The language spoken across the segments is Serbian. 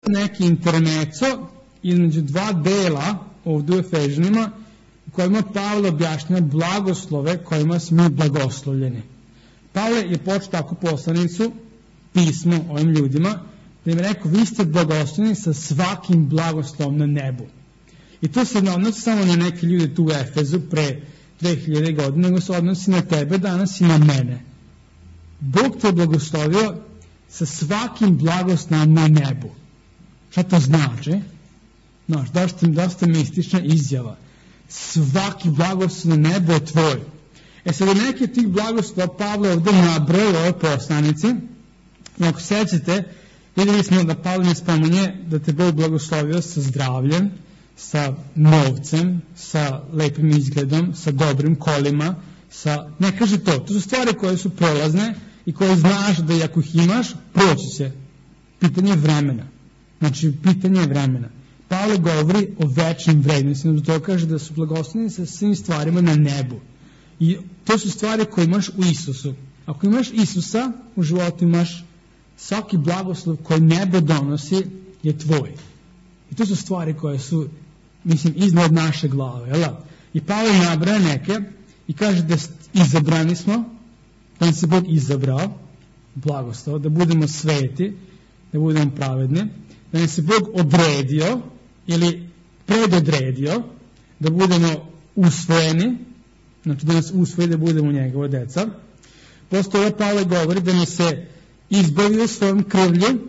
neki intermeco između dva dela ovdje u Efežanima u kojima Pavle objašnjava blagoslove kojima smo blagoslovljeni. Pavle je počeo tako poslanicu, pismo ovim ljudima, da im je rekao, vi ste blagoslovljeni sa svakim blagoslovom na nebu. I to se ne odnosi samo na neke ljude tu u Efezu pre 2000 godina, nego se odnosi na tebe danas i na mene. Bog te je blagoslovio sa svakim blagoslovom na nebu. Šta to znači? Znaš, dosta mistična izjava. Svaki blagoslov na nebu je tvoj. Sada neki od tih blagoslova Pavle ovdje nabrao u ovoj poslanici. I ako sećate, vidjeli smo da Pavle ne spominje da te Bog blagoslovio sa zdravljem, sa novcem, sa lepim izgledom, sa dobrim kolima, ne kaže to. To su stvari koje su prolazne i koje znaš da i ako ih imaš, proći će. Pitanje vremena. Znači, pitanje vremena. Pavle govori o večnim vrednostima, da to kaže da su blagoslovljeni sa svim stvarima na nebu. I to su stvari koje imaš u Isusu. Ako imaš Isusa, u životu imaš svaki blagoslov koji nebo donosi je tvoj. I to su stvari koje su, iznad naše glave. Jel? I Pavle nabraja neke i kaže da izabrani smo, da nam se Bog izabrao, blagoslov, da budemo sveti, da budemo pravedni, da nam se Bog odredio ili predodredio, da budemo usvojeni, znači da nas usvoji da budemo njegova deca. Postoje Pavle govori da nas se izbavio svojom krvlju,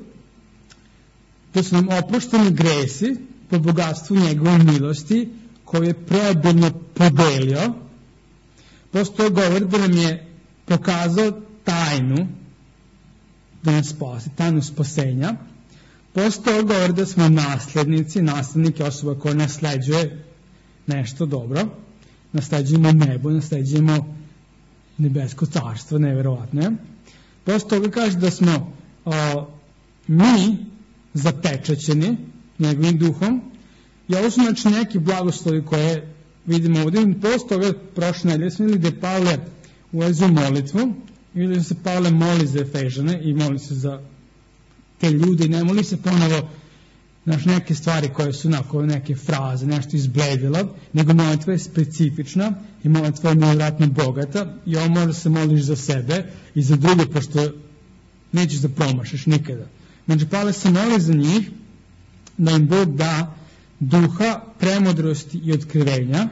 da su nam oprošteni gresi po bogatstvu njegove milosti koju je preobilno podelio. Postoje govori da nam je pokazao tajnu da nas spasi, tajnu spasenja. Postoje govori da smo naslednike osoba koja nasleđuje nešto dobro. Nasleđujemo nebo, nasleđujemo nebesko carstvo, nevjerovatno. Posle toga kaže da smo mi zapečaćeni njegovim duhom. I ovo su znači neki blagoslovi koje vidimo ovdje. Posle toga prošle nedelje smo vidjeli da je Pavle ulazi u molitvu. Vidjeli da se Pavle moli za Efežane i moli se za te ljude i ne moli se ponovo neke stvari koje su neke fraze, nešto izbledilo, nego molitva je specifična i molitva je nevjerojatno bogata i ovo može se moliš za sebe i za druge, pošto nećeš da promašiš nikada. Znači, Pavle se moli za njih da im Bog da duha, premudrosti i otkrivenja,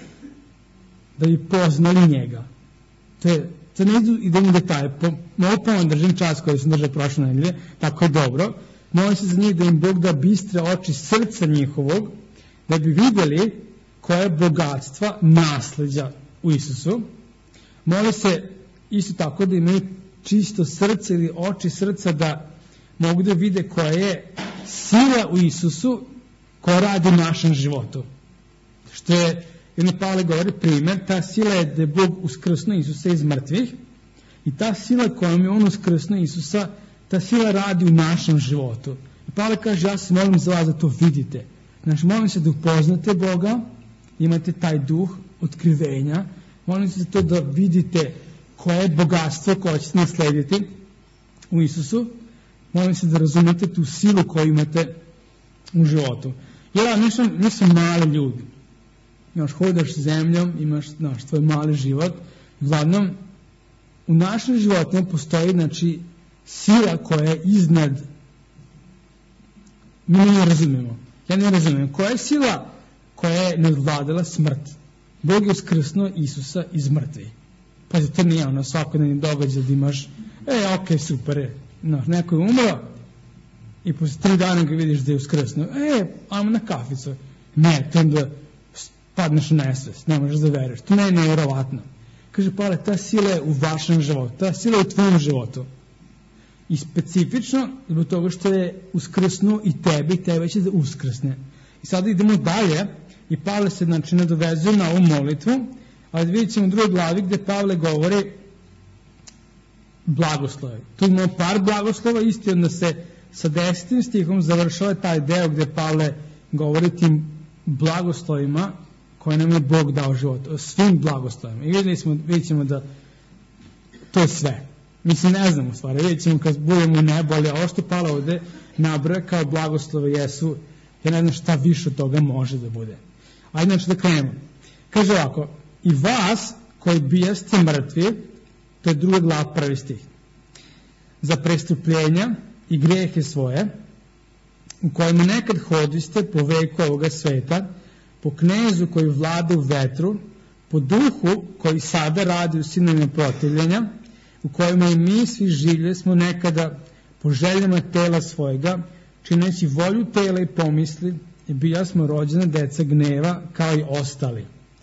da bi poznali njega. To ne idemo u detalje. Mogu ponovno držim čas koji sam držao prošle nedelje, tako je dobro. Moli se za njih da im Bog da bistre oči srca njihovog, da bi vidjeli koje je bogatstva nasleđa u Isusu. Moli se isto tako da imaju čisto srce ili oči srca da mogu da vide koja je sila u Isusu koja radi u našem životu. Što je, jedno Pavle govori primjer, ta sila je da je Bog uskrsnuo Isusa iz mrtvih i ta sila kojom je on uskrsnuo Isusa, ta sila radi u našem životu. I Pavle kaže, ja se molim za vas da to vidite. Znači, molim se da upoznate Boga, imate taj duh otkrivenja, molim se za to da vidite koje je bogatstvo koje ćete naslediti u Isusu, molim se da razumete tu silu koju imate u životu. Jer nisu mali ljudi. Hodaš zemljom, imaš tvoj mali život. Uglavnom, u našem životu postoji, znači, sila koja je iznad, mi ne razumemo. Ja ne razumijem. Koja je sila koja je nadvladala smrt? Bog je uskrsnuo Isusa iz mrtvih. Pazi, to nije svakodnevni događaj da imaš, ok, super, neko je umro i posle 3 dana ga vidiš da je uskrsnuo. Ajmo na kaficu. Ne, to onda padneš na nesvest, ne možeš da veruješ. To je nevjerovatno. Kaže Pavle, ta sila je u vašem životu, ta sila je u tvojom životu. I specifično zbog toga što je uskrsnuo i tebe će da uskrsne. I sada idemo dalje i Pavle se nadovezuje na ovu molitvu, ali vidjet ćemo u drugoj glavi gdje Pavle govori blagoslove. Tu imamo par blagoslova, isti onda se sa 10. stihom završava taj deo gdje Pavle govori tim blagoslovima koje nam je Bog dao život, o svim blagoslovima. I vidjet ćemo da to je sve. Mislim, ne znamo stvari, vidjet ćemo kad budemo u nebu, ali ovo što Pavle ovdje nabroja kao blagoslove jesu, ja ne znam šta više od toga može da bude. Ajde znači da krenemo. Kaže ovako, i vas koji bijaste mrtvi, to je 2. glava 1. stih, za prestupljenja i grehe svoje, u kojima nekad hodiste po veku ovoga sveta, po knezu koji vlada u vetru, po duhu koji sada radi u sinovima protivljenja, u kojima i mi svi življe smo nekada po željama tela svojega, čineći volju tela i pomisli, i bija smo rođene deca gneva kao i ostali.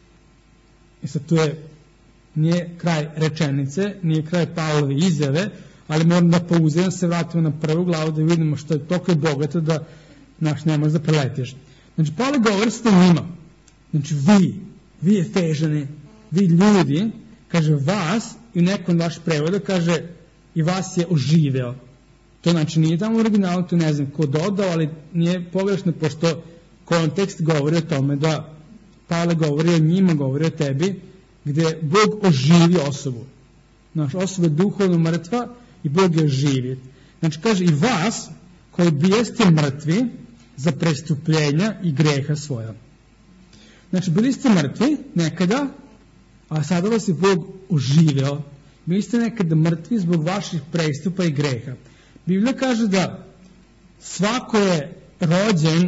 I sad tu nije kraj rečenice, nije kraj Pavlove izjave, ali moram da pouzem, se vratimo na 1. glavu da vidimo što je toliko bogato da ne možeš da preletiš. Znači, Pavle govori s njima. Znači, vi Efežani, vi ljudi, kaže vas, i u nekom vaš prevoda kaže i vas je oživeo. To znači nije tamo u originalu, to ne znam ko dodao, ali nije pogrešno, pošto kontekst govori o tome da Pavle govori o njima, govori o tebi, gdje Bog oživi osobu. Znači, osoba je duhovno mrtva i Bog je oživi. Znači, kaže i vas koji bijeste mrtvi za prestupljenja i greha svoja. Znači, bili ste mrtvi nekada, a sada vas je Bog oživeo. Bili ste nekada mrtvi zbog vaših prestupa i greha. Biblija kaže da svako je rođen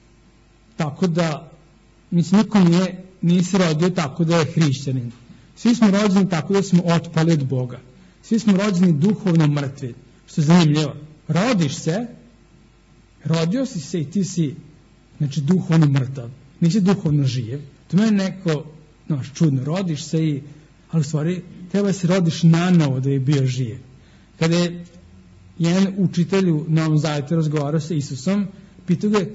tako da, mislim, niko nije se rodio tako da je hrišćanin. Svi smo rođeni tako da smo otpali od Boga. Svi smo rođeni duhovno mrtvi. Što je zanimljivo. Rodiš se, rodio si se i ti si, znači, duhovno mrtav. Nisi duhovno živ. To me je neko, čudno, rodiš se ali u stvari treba se rodiš nanovo da je bio živ. Kada je jedan učitelj u Novom Zavjetu razgovarao sa Isusom, pitao ga je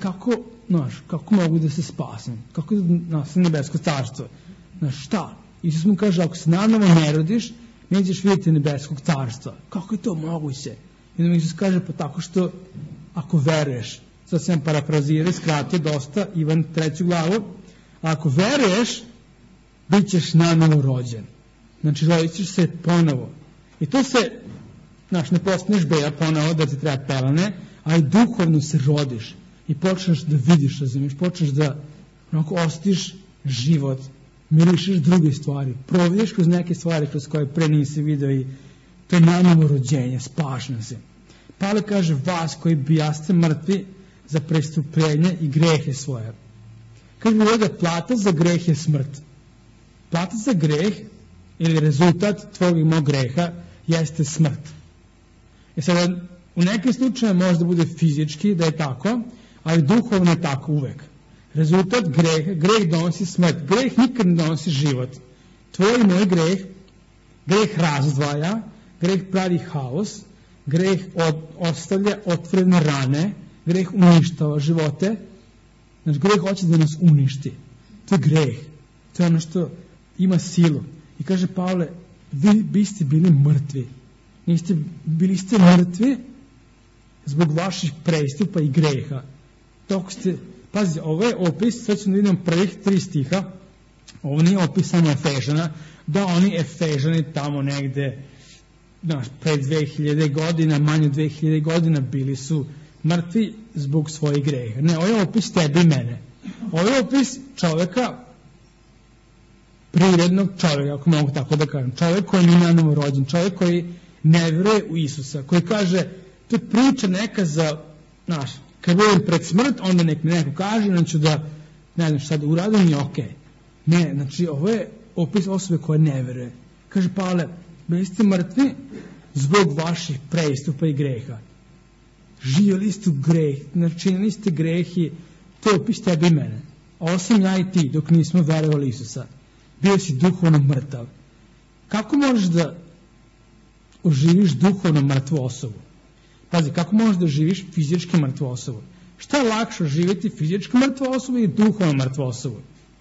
kako mogu da se spasem? Kako da nastavim nebesko carstvo? Šta? Isus mu kaže, ako se nanovo ne rodiš, nećeš vidjeti nebeskog carstva. Kako je to moguće? I onda Isus kaže, pa tako što ako veruješ, sad sam parafrazirao, skratio dosta, Ivan 3. glavu, ako veruješ, bit ćeš nanovo rođen. Znači, rodit ćeš se ponovo. I to se, ne postaneš beba ponovo da ti treba pelane, ali duhovno se rodiš i počneš da vidiš, razumiješ, počneš da ostiš život, mirišeš druge stvari, providiš kroz neke stvari kroz koje pre nisi video i to je nanovo rođenje, spašno se. Pavle kaže, vas koji bijaste mrtvi za prestupljenje i grehe svoje. Kaže da plata za greh je smrt. Plata za greh ili rezultat tvojeg i mog greha jeste smrt. I sad, u nekim slučajima može da bude fizički, da je tako, ali duhovno je tako uvek. Rezultat greh donosi smrt. Greh nikad ne donosi život. Tvoj i moj greh razdvaja, greh pravi haos, greh ostavlja otvorene rane, greh uništava živote. Znači, greh hoće da nas uništi. To je greh. To je ono što ima silu. I kaže Pavle, vi biste bili mrtvi. Bili ste mrtvi zbog vaših prestupa i greha. Pazi, ovo je opis, sad ću da vidimo prvih 3 stiha, ovo nije opis samo Efežana, da oni Efežani tamo negde, pred 2000 godina, manje 2000 godina bili su mrtvi zbog svojih greha. Ne, ovo je opis tebe i mene. Ovo je opis čoveka, prirodnog čovjeka, ako mogu tako da kažem. Čovjek koji nije nanovo rođen, čovjek koji ne vjeruje u Isusa, koji kaže, to je priča neka za, kad budem pred smrt, onda nek mi neko kaže, neću da, ne znam šta da uradim i okej. Ne, znači ovo je opis osobe koja ne vjeruje. Kaže Pavle, bili ste mrtvi zbog vaših prestupa i greha. Živjeli ste u greh, načinili ste grehi, to je opis tebi i mene. Osim ja i ti, dok nismo verovali Isusa. Bio si duhovno mrtav. Kako možeš da oživiš duhovno mrtvu osobu? Pazi, kako možeš da oživiš fizički mrtvu osobu? Šta je lakše oživjeti fizički mrtvu osobu i duhovno mrtvu osobu?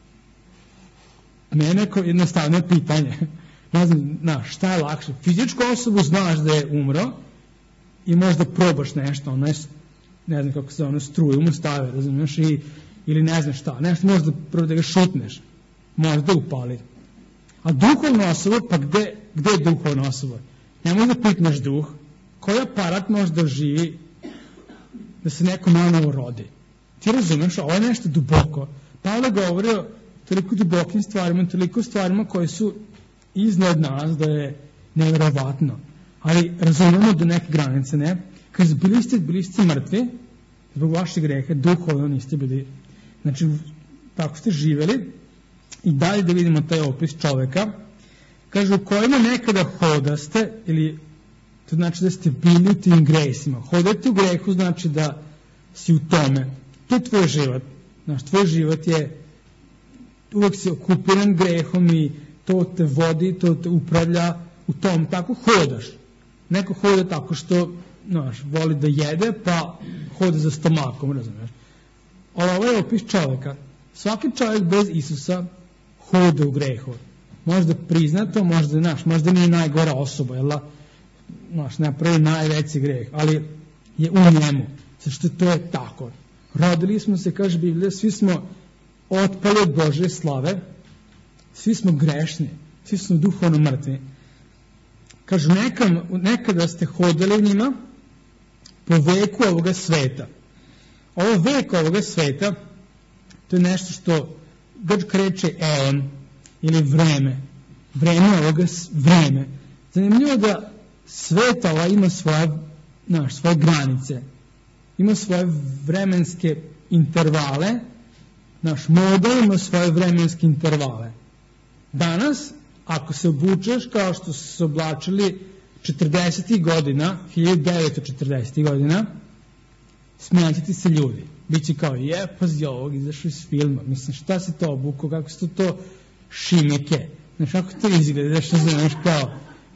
Mene neko jednostavno pitanje. Ne znam, šta je lakše? Fizičku osobu znaš da je umro i možda probaš nešto, ne znam kako se struju mu stave, razumiješ, ili ne znam šta, nešto možda prvo da ga šutneš, možda upali. A duhovna osoba, pa gde je duhovna osoba? Ne možda pitneš duh, koji aparat može da živi da se neko nanovo rodi. Ti razumeš, ovo je nešto duboko. Pavle govori o toliko dubokim stvarima, toliko stvarima koje su iznad nas, da je nevjerovatno. Ali razumemo do neke granice, ne? Kaže, bili ste mrtvi zbog vaših greha, duhovno niste bili. Znači, tako ste živeli. I dalje da vidimo taj opis čoveka. Kaže, u kojima nekada hodaste, ili to znači da ste bili u tim grešima. Hodati u grehu znači da si u tome. To je tvoj život. Znaš, tvoj život je uvek si okupiran grehom i to te vodi, to te upravlja u tom. Tako hodaš. Neko hoda tako što, znaš, voli da jede, pa hoda za stomakom, razumiješ. Ovo je opis čoveka. Svaki čovjek bez Isusa hoda u grehu. Možda prizna to, možda nije najgora osoba, jel da? Napravi najveći greh, ali je u njemu. Zašto to je tako. Rodili smo se, kaže Biblija, svi smo otpali od Božje slave, svi smo grešni, svi smo duhovno mrtvi. Kažu, nekada ste hodali u njima po veku ovoga sveta. Ovo vek ovoga sveta, to je nešto što grčka reče eon, ili vreme. Vreme. Zanimljivo da svet ima svoje granice. Ima svoje vremenske intervale. Naš moda ima svoje vremenske intervale. Danas, ako se obučeš kao što su se oblačili 40. godina, 1940. godina, smijaće ti se ljudi. Biće kao, pazi ovog, izašao iz filma. Mislim, šta se to obuko, kako su to šimike. Znaš, kako to izgleda, znaš, kao,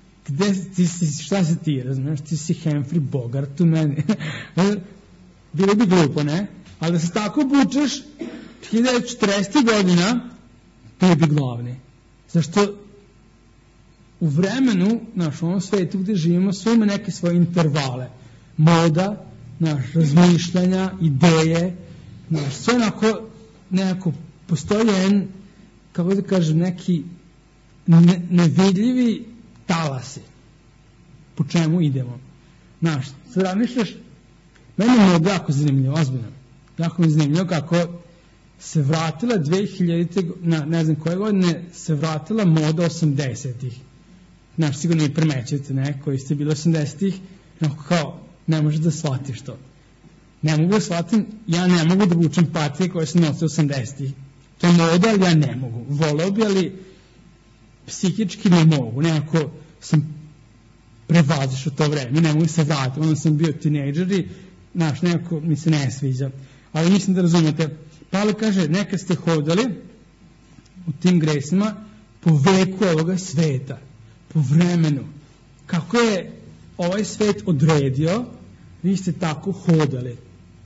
šta si ti, razumiješ, ti si Humphrey Bogart u meni. Bilo bi glupo, ne? Ali da se tako obučeš, 1940. godina, bio bi glavni. Zašto u vremenu, u ovom svetu gdje živimo, sve ima neke svoje intervale. Moda, razmišljanja, ideje, sve nekako postoji jedan, kako da kažem, neki nevidljivi talasi. Po čemu idemo? Sad razmišljaš, meni je moda jako zanimljivo, ozbiljno. Jako mi je zanimljivo kako se vratila 2000, ne znam koje godine, se vratila moda 80-ih. Sigurno i primećujete, ne, koji ste bili 80-ih, kao, ne možeš da shvatiš to. Ne mogu da shvatim, ja ne mogu da vučem patike koje se nose 80-ih. To je moda, ali ja ne mogu. Voleo bi, ali psihički ne mogu. Nekako sam prevazišao to vreme, ne mogu se vratiti. Onda sam bio tinejdžer i, nekako mi se ne sviđa. Ali mislim da razumete. Pavle kaže, nekad ste hodali u tim gresima po veku ovoga sveta, po vremenu. Kako je ovaj svet odredio, vi ste tako hodali.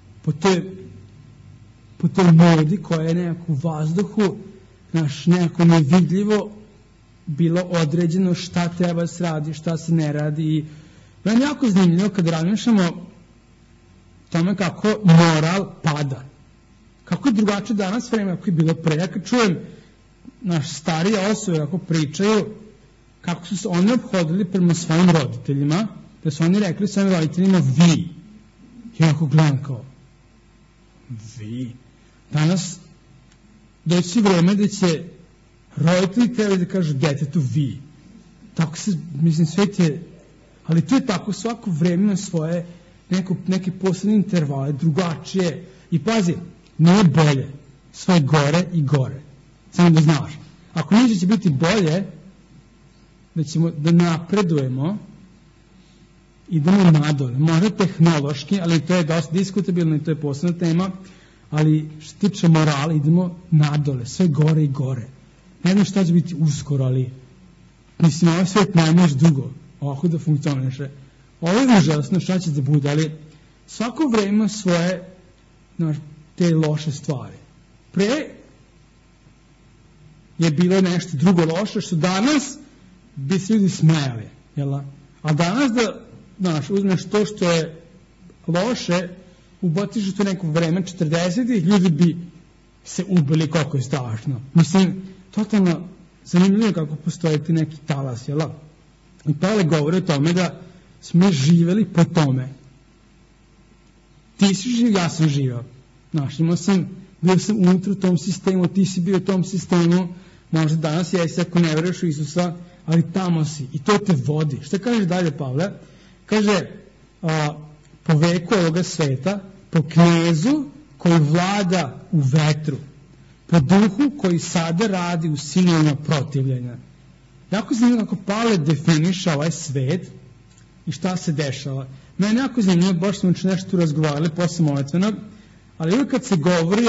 Po toj modi koja je nekako u vazduhu, nekako nevidljivo bilo određeno šta treba se radi, šta se ne radi. I meni je jako zanimljivo kad razmišljamo tome kako moral pada. Kako je drugačije danas vreme, kako je bilo pre. Ja kad čujem starije osobe kako pričaju, kako su se oni obhodili prema svojim roditeljima, da su oni rekli svojim roditeljima vi. Ja ako gledam kao vi. Danas doći vreme da će roditelji trebali da kažu detetu vi. Tako se, mislim, svet je, ali to je tako, svako vreme ima svoje neke posebne intervale, drugačije. I pazi, nije bolje, sve gore i gore. Samo da znaš. Ako niže će biti bolje, da ćemo da napredujemo, idemo nadole. Možda tehnološki, ali to je dosta diskutabilno i to je posebna tema, ali što tiče morala, idemo nadole, sve gore i gore. Ne znam šta će biti uskoro, ali mislim, ovaj svet ne može dugo ovako da funkcioniše. Ovo je užasno šta će da bude, ali svako vreme ima svoje te loše stvari. Pre je bilo nešto drugo loše, što danas bi se ljudi smejali. A danas da uzmeš to što je loše, ubaciš u to neko vreme 40-ih, ljudi bi se ubili koliko je strašno. Mislim, totalno zanimljivo kako postoje ti neki talas, I Pavle govori o tome da smo živjeli po tome. ti si živ, ja sam živao. Znaš, bio sam unutra u tom sistemu, ti si bio u tom sistemu, možda danas jesi ako ne veruješ u Isusa, ali tamo si i to te vodi. Šta kaže dalje Pavle? Kaže, po veku ovoga sveta, po knezu koji vlada u vetru, po duhu koji sada radi u sinovima protivljenja. Jako zanimljivo kako Pavle definiša ovaj svet i šta se dešava. Mene jako zanimljivo, baš smo nešto tu razgovarali posle molitvenog, ali uvijek kad se govori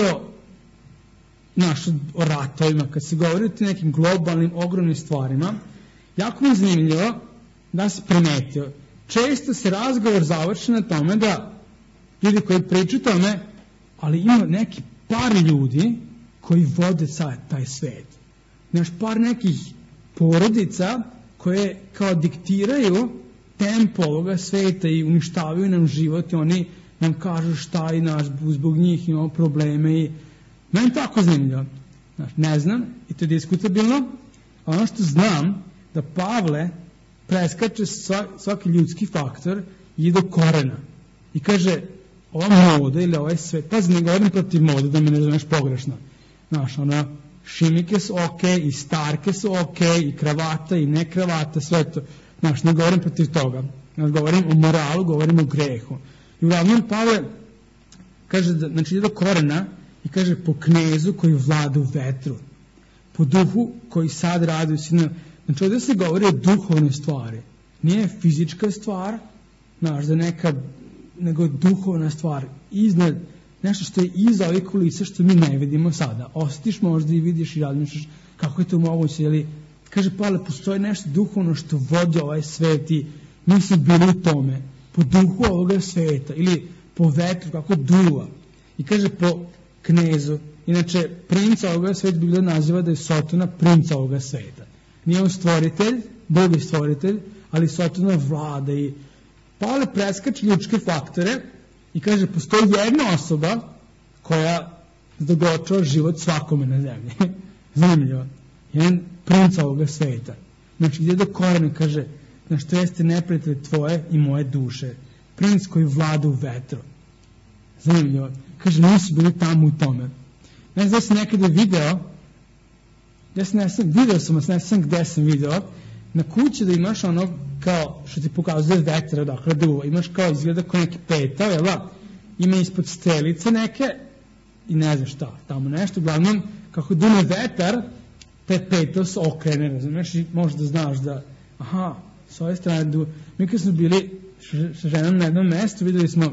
o ratovima, kad se govori o tim nekim globalnim, ogromnim stvarima, jako mi je zanimljivo da se primetio. Često se razgovor završi na tome da ljudi koji pričaju tome, ali ima neki par ljudi koji vode taj svet. Znaš, par nekih porodica koje kao diktiraju tempo ovoga sveta i uništavaju nam život i oni nam kažu šta i naš, zbog njih imamo probleme i meni tako zanimljivo. Znaš, ne znam, i to je diskutabilno, a ono što znam, da Pavle preskače svaki ljudski faktor i ide do korena. I kaže, ova moda ili ovaj svet, pazi, ne govorim protiv mode, da me ne razumeš pogrešno. Znaš, šimike su okej, i starke su okej, i kravata, i ne kravata, sve to. Znaš, ne govorim protiv toga. Znaš, govorim o moralu, govorim o grehu. I uglavnom Pavle kaže, znači ide do korena i kaže, po knezu koji vlada u vetru, po duhu koji sad radi u sinu. Znači, ovdje se govori o duhovnoj stvari. Nije fizička stvar, znaš, nego duhovna stvar. Iznad, nešto što je iza ovih kulisa što mi ne vidimo sada. Osjetiš možda i vidiš i razmišljaš kako je to moguće. Ili, kaže Pavle, postoji nešto duhovno što vodi ovaj svet i mi smo bili u tome. Po duhu ovoga sveta ili po vetru, kako duva. I kaže po knezu. Inače, princa ovoga sveta Biblija naziva da je Sotona princa ovoga sveta. Nije on stvoritelj, Bog je stvoritelj, ali Sotona vlada. I Pavle preskače ljudske faktore i kaže, postoji jedna osoba koja zadočava život svakome na zemlji. Zanimljivo. Jedan princa ovoga sveta. Znači, gdje do korena kaže, znači, to jeste neprijatelj tvoje i moje duše. Princ koji vlada u vetru. Zanimljivo. Kaže, nisu bili tamo u tome. Ne znam da sam nekada video sam gde sam video, na kući da imaš ono kao što ti pokazuje vetar odakle duva, imaš kao izgleda kao neki petao, jel da? Ima ispod strelice neke i ne znam šta, tamo nešto, uglavnom kako dune vetar, te petao se okrene, razumiješ, i možda znaš da, aha, s ove strane duva. Mi kad smo bili sa ženom na jednom mestu, videli smo,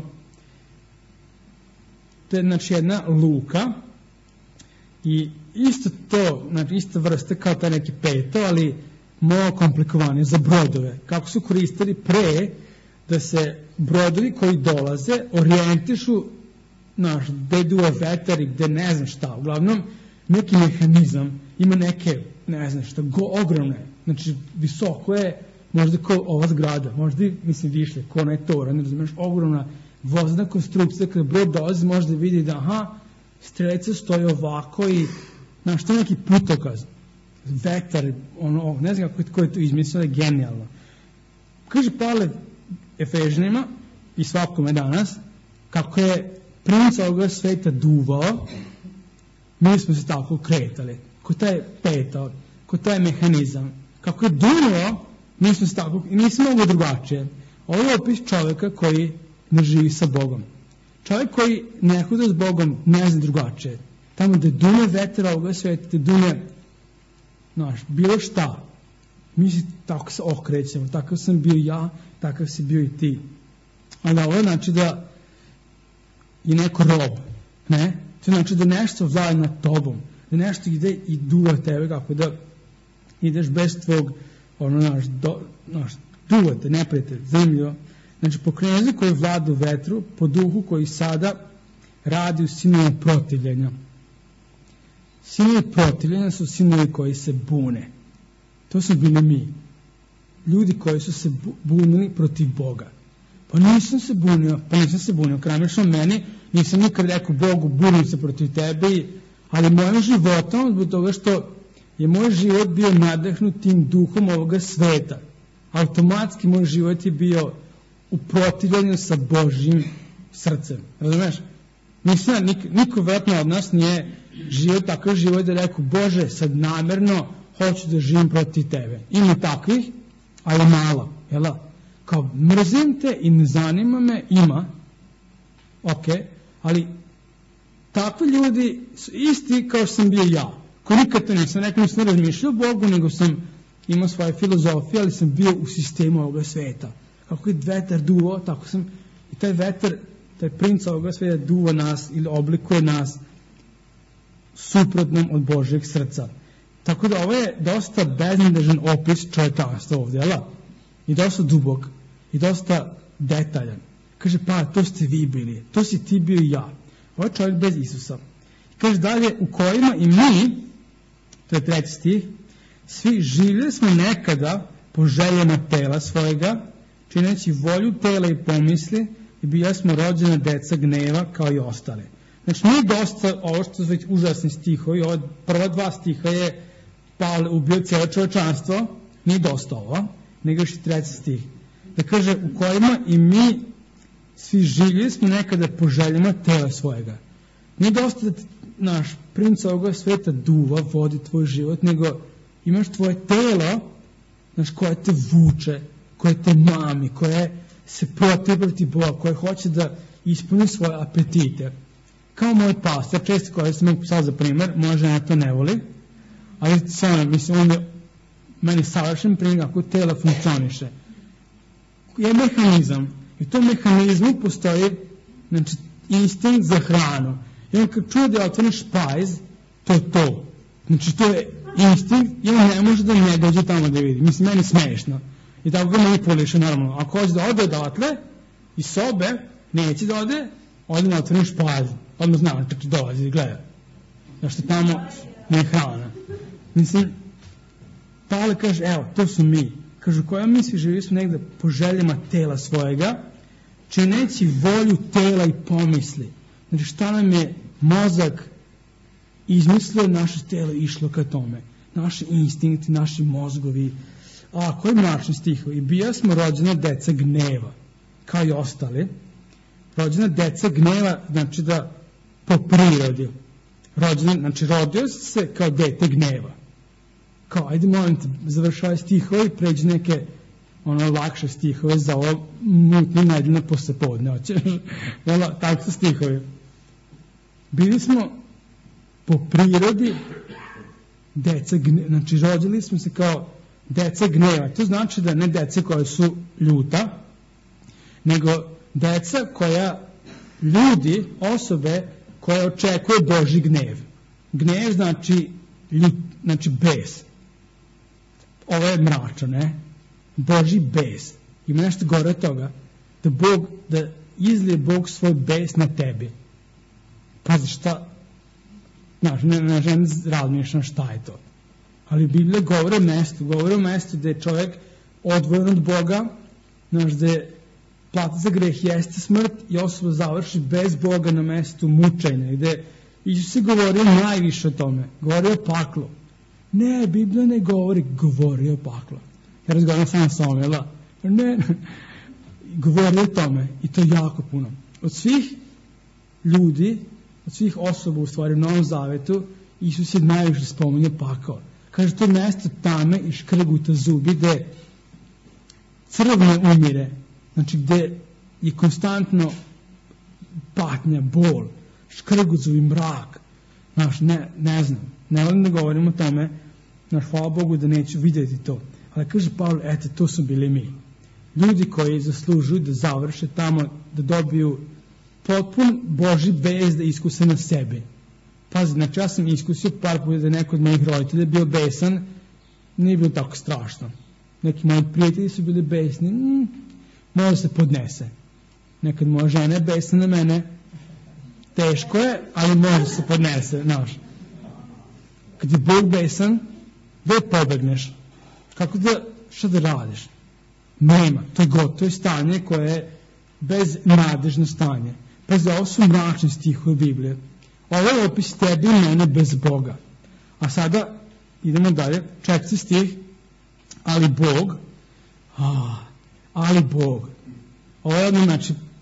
to je znači jedna luka, i isto to, znači ista vrsta kao taj neki petao, ali malo komplikovanije za brodove. Kako su koristili pre da se brodovi koji dolaze orijentišu, znaš, gde duva vetar i gde ne znam šta. Uglavnom, neki mehanizam ima neke, ne znam šta, ogromne, znači visoko je, možda kao ova zgrada, možda mislim više, kao onaj toranj, ne razumiješ, ogromna vozna konstrukcija, kada brod dolazi možda vidi da, aha, strelica stoji ovako i, znaš, to je neki putokaz. Vetar, ne znam kako je to izmislio, je genijalno. Kaže Pavle Efežanima i svakome danas, kako je princ ovoga sveta duvao, mi smo se tako kretali. Ko taj petao, ko taj mehanizam. Kako je dunuo, mi smo se tako, i nismo mogo drugačije. Ovo je opis čovjeka koji ne živi sa Bogom. Čovjek koji ne hoda s Bogom ne zna drugačije. Tamo gde dune vetera ovoga sveta, gde dune, znaš, bilo šta. Mi se tako se okrećemo. Takav sam bio ja, takav si bio i ti. Ali ovo znači da je neko rob. Ne? To znači da nešto vlada nad tobom. Da nešto ide i duva tebe, kako da ideš bez tvog, duva te, neprijatelj, zanimljivo. Znači, po knezu koji vlada u vetru, po duhu koji sada radi u sinovima protivljenja. Sinovi protivljenja su sinovi koji se bune. To su bili mi. Ljudi koji su se bunili protiv Boga. Pa nisam se bunio. Kramišno meni, nisam nikad rekao Bogu, bunim se protiv tebe, ali mojim životom, zbog toga što je moj život bio nadahnut tim duhom ovoga sveta. Automatski moj život je bio u protivljenju sa srcem. Razumeš? Niko vjerojatno od nas nije živio takav život da je rekao, Bože, sad namjerno hoću da živim protiv tebe. Ima takvih, ali malo. Jel? Kao mrzim te i ne zanima me, ima. Ok, ali takvi ljudi su isti kao što sam bio ja. Ko nikad to nisam rekao, nisam razmišljao o Bogu, nego sam imao svoje filozofije, ali sam bio u sistemu ovoga sveta. Kako je vetar duo, tako sam, i taj vetar, taj princ ovoga sveta duva nas ili oblikuje nas suprotnom od Božjeg srca. Tako da ovo je dosta beznadežan opis čovječanstva ovdje, jel? I dosta dubok, i dosta detaljan. Kaže, pa to ste vi bili, to si ti bio i ja. Ovo je čovjek bez Isusa. Kaže dalje, u kojima i mi, to je 3. stih, svi živjeli smo nekada po željama tela svojega, čineći volju tela i pomisli, i bili smo rođena deca gneva kao i ostale. Znači, nije dosta ovo što su već užasni stihovi, ovo prva 2 stiha je Pavle ubio cijelo čovječanstvo, nije dosta ovo, nego još i 3. stih. Da kaže, u kojima i mi svi živjeli smo nekada po željama tela svojega. Nije dosta da naš princ ovoga sveta duva, vodi tvoj život, nego imaš tvoje telo, znaš, koje te vuče, koje te mami, koje se protiv Boga, koje hoće da ispuni svoje apetite. Kao moj pastor, često koji sam mogu sad za primjer, moja žena to ne voli, ali samo, mislim, on je meni savršen primjer kako telo funkcioniše. Je mehanizam. I u tom mehanizmu postoji, znači, instinkt za hranu. I on kad čuje da je otvoren špajz, to je to. Znači, to je instinkt i on ne može da ne dođe tamo da vidi. Mislim, meni smešno. I tako ga manipuliše, normalno. Ako hoće da ode odatle, iz sobe, neće da ode na otvoren špajz. Odmah znam, znači dolazi i gleda. Zašto tamo ne hrana. Mislim, Pavle kaže, evo, to su mi. Kažu, koja mi svi živili smo negdje po željama tela svojega, čineći volju tela i pomisli. Znači, šta nam je mozak izmislio, naše telo išlo ka tome. Naši instinkti, naši mozgovi. A, koji mračni stihovi. I bija smo rođena deca gneva, kao i ostali. Rođena deca gneva, znači da po prirodi. Znači, rodio se kao dete gneva. Kao, ajde molim te, završavaj stihovi, pređi neke lakše stihove za ovo mutno nedeljno poslepodne, hoćeš? Tako su stihovi. Bili smo po prirodi deca gneva, znači rođili smo se kao deca gneva. To znači da ne deca koja su ljuta, nego deca koja, ljudi, osobe koje očekuje Božji gnjev. Gnjev znači bes. Ovo je mračno, ne? Božji bes. Ima nešto gore od toga. Da izlije Bog svoj bes na tebi. Pazi šta, znaš, ne želim razmišljam šta je to. Ali Biblija govori o mestu gde je čovjek odvojen od Boga, znaš, gde plata za greh jeste smrt i osoba završi bez Boga na mestu mučenja, gde Isus je govorio najviše o tome, govorio o paklu. Ne, Biblija ne govori o paklu. Ja razgovaram sam s ovome, jel? Ne, govori o tome i to jako puno. Od svih ljudi, od svih osoba u stvari u Novom Zavetu, Isus je najviše spominje pakao. Kaže, to je mesto tame i škrguta zubi, gde crv ne umire, znači gde je konstantno patnja, bol, škrguzovi mrak, znaš, ne znam, ne volim da govorim o tome, znaš, hvala Bogu da neću vidjeti to, ali kaže Pavle, eto, to su bili mi, ljudi koji zaslužuju da završe tamo, da dobiju potpun Božji bes da iskuse na sebi. Pazi, znači ja sam iskusio par puta da neko od mojih roditelja bio besan, nije bilo tako strašno. Neki moji prijatelji su bili besni, može se podnese. Nekad moja žena je besna na mene, teško je, ali može se podnese, znaš. Kad je Bog besan, gdje pobegneš? Kako da, šta da radiš? Nema, to je gotovo stanje koje je beznadežno stanje. Pazi, ovo su mračni stihovi Biblije. Ovo je opis tebi i mene bez Boga. A sada idemo dalje, 4. stih, ali Bog, ovo je odmah, znači,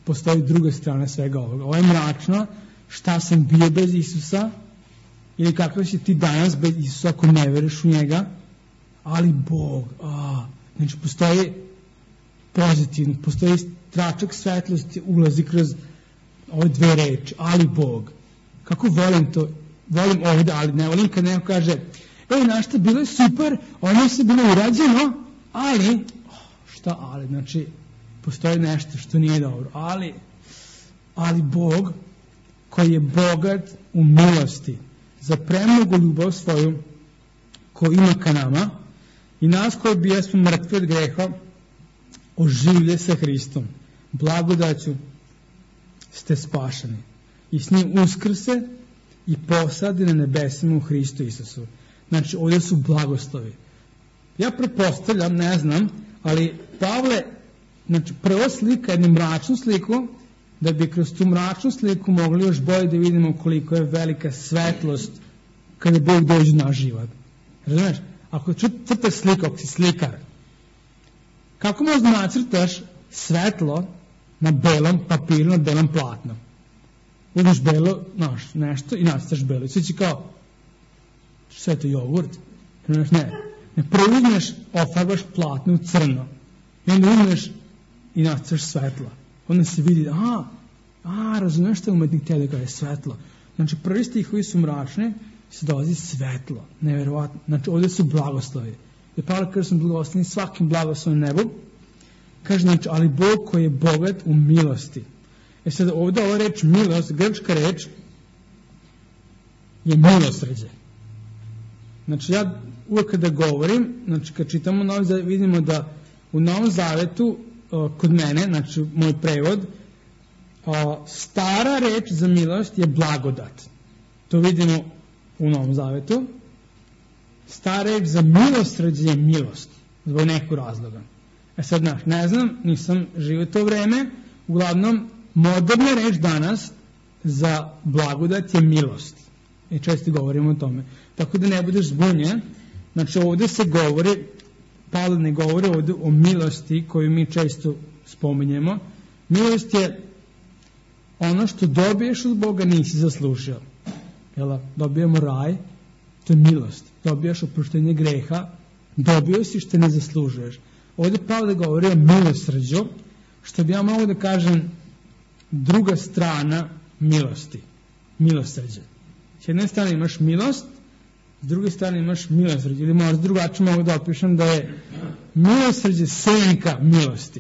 postoji druga strana svega ovoga. Ovo je mračno, šta sam bio bez Isusa, ili kakav si ti danas bez Isusa ako ne veriš u njega, ali Bog, znači postoji pozitivno, postoji tračak svetlosti, ulazi kroz ove dve reči, ali Bog. Kako volim to, volim ovdje, ali ne volim kad neko kaže, našta, bilo je super, ono se bilo urađeno, ali, šta ali, znači, postoji nešto što nije dobro, ali Bog, koji je bogat u milosti, za premnogu ljubav svoju, koju ima ka nama, i nas koji bio smo mrtvi od greha, oživlje sa Hristom, blagodaću ste spašeni, i s njim uskrse i posadi na nebesima u Hristu Isusu. Znači, ovdje su blagoslovi. Ja pretpostavljam, ne znam, ali Pavle, znači, prva slika je jednu mračnu sliku, da bi kroz tu mračnu sliku mogli još bolje da vidimo koliko je velika svetlost kada Bog dođe na život. Razumiješ? Ako crtaš sliku, ako si slikar, kako možda nacrtaš svetlo na belom papiru, na belom platnu? Uzmeš belo, nešto i nacrtaš belo. I sve će kao, sve je to jogurt? Ne preuzmeš, ofarbaš platnu u crno. I onda uzmeš i nacrtaš svetlo. Onda se vidi, razumiješ što je umetnik htio da kaže svetlo. Znači, prvi stihovi su mračni, se dolazi svetlo, nevjerovatno. Znači, ovdje su blagoslovi. I Pavle kaže sam blagosloveni svakim blagoslovom nebu. Kaže, znači, ali Bog koji je bogat u milosti. Sad, ovdje ova reč milost, grčka reč, je milosrđe. Znači, ja uvijek kada govorim, znači, kad čitamo Novi Zavet, vidimo da u Novom Zavetu, kod mene, znači, moj prevod, stara reč za milost je blagodat. To vidimo u Novom Zavetu. Stara reč za milosrđe je milost, zbog nekog razloga. Sad, ne znam, nisam živio to vreme, uglavnom, moderna reč danas za blagodat je milost. I često govorimo o tome. Tako da ne budeš zbunjen. Znači, ovdje se govori, Pavle ne govori ovdje o milosti koju mi često spominjemo. Milost je ono što dobiješ od Boga nisi zaslužio. Dobijemo raj, to je milost. Dobijaš oproštenje greha, dobio si što ne zaslužuješ. Ovdje Pavle govori o milosrđu, što bi ja mogao da kažem druga strana milosti, milosrđe. S jedne strane imaš milost, s druge strane imaš milosrđe. Ili možda drugačije mogu da opišem da je milosrđe senka milosti.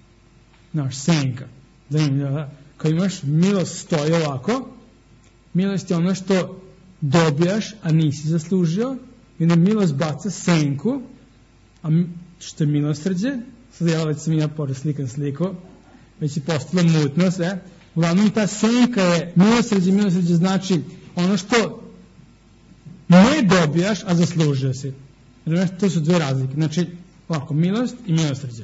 Senka. Zanimljivo, kad imaš milost stoji ovako, milost je ono što dobijaš, a nisi zaslužio, i onda milost baca senku, a što je milosrđe, sad već sam ja pored sliku, već je postalo mutno sve. Uglavnom ta senka je milosrđe znači ono što ne dobijaš, a zaslužio si. To su dve razlike. Znači, ovako, milost i milosrđe.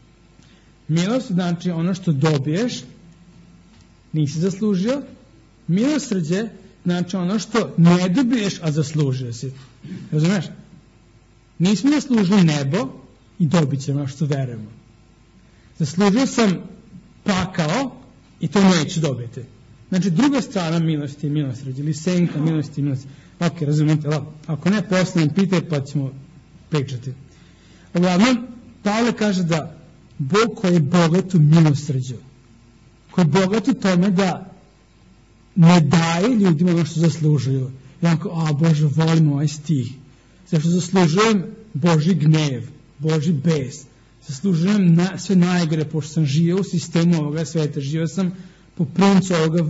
Milost znači ono što dobiješ, nisi zaslužio. Milosrđe znači ono što ne dobiješ, a zaslužio si. Razumiješ? Nismo zaslužili nebo i dobit ćemo što verujemo. Zaslužio sam pakao i to neću dobiti. Znači, druga strana milosti je milosrđe, ili senka milosti i milosrđe. Ok, razumijete, ako ne posljedno pitaj pa ćemo pričati. Uglavnom, Pavle kaže da Bog koji je bogat u milosrđu, koji je bogat u tome da ne daje ljudima ono što zaslužuju. Ja kao, Bože, volim ovaj stih. Zašto zaslužujem Božji gnev, Božji bes. Zaslužujem sve najgore, pošto sam živio u sistemu ovoga sveta. Živio sam po princu ovoga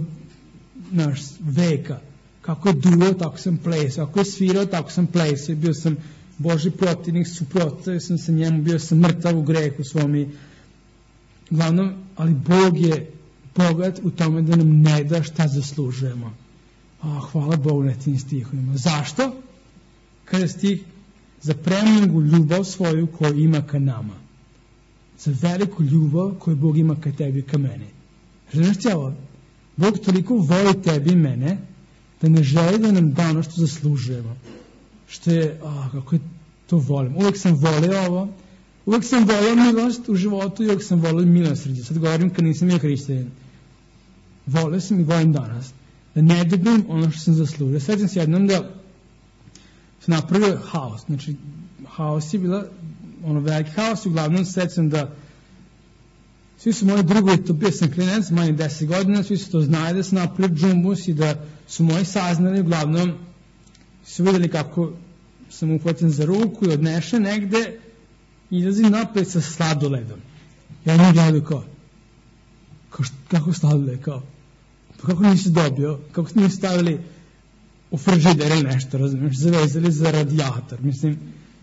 veka. Kako je duo, tako sam plesao. Kako je svirao, tako sam plesao. Bio sam Božji protivnik, suprotstavio sam se njemu, bio sam mrtav u grehu svom. Uglavnom, ali Bog je bogat u tome da nam ne da šta zaslužujemo. Hvala Bogu na tim stihovima. Zašto? Kada stih za premnogu ljubav svoju koju ima ka nama. Za veliku ljubav koju Bog ima ka tebi i ka meni. Znaš ti ovo? Bog toliko voli tebi i mene da ne želi da nam da ono što zaslužujemo. Što je, kako je to volim. Uvijek sam volio ovo, Uvijek sam volio milost u životu i uvijek sam volio milosrđe. Sad govorim kad nisam bio hrišćanin. Volio sam i volim danas. Da ne dobim ono što sam zaslužio. Sjećam se jednom da sam napravio haos. Znači, haos je bila, veliki haos. Uglavnom sjećam da svi su moji drugovi, to bio sam klinac, manje 10 godina, svi su to znali da sam napravio džumbus i da su moji saznali, uglavnom su vidjeli kako sam uhvaćen za ruku i odnešen negde i izlazim napred sa sladoledom. Ja njih gledaju kako sladoled, pa kako nisi dobio, kako nisi stavili u frižider ili nešto, razumiješ, zavezali za radijator, mislim,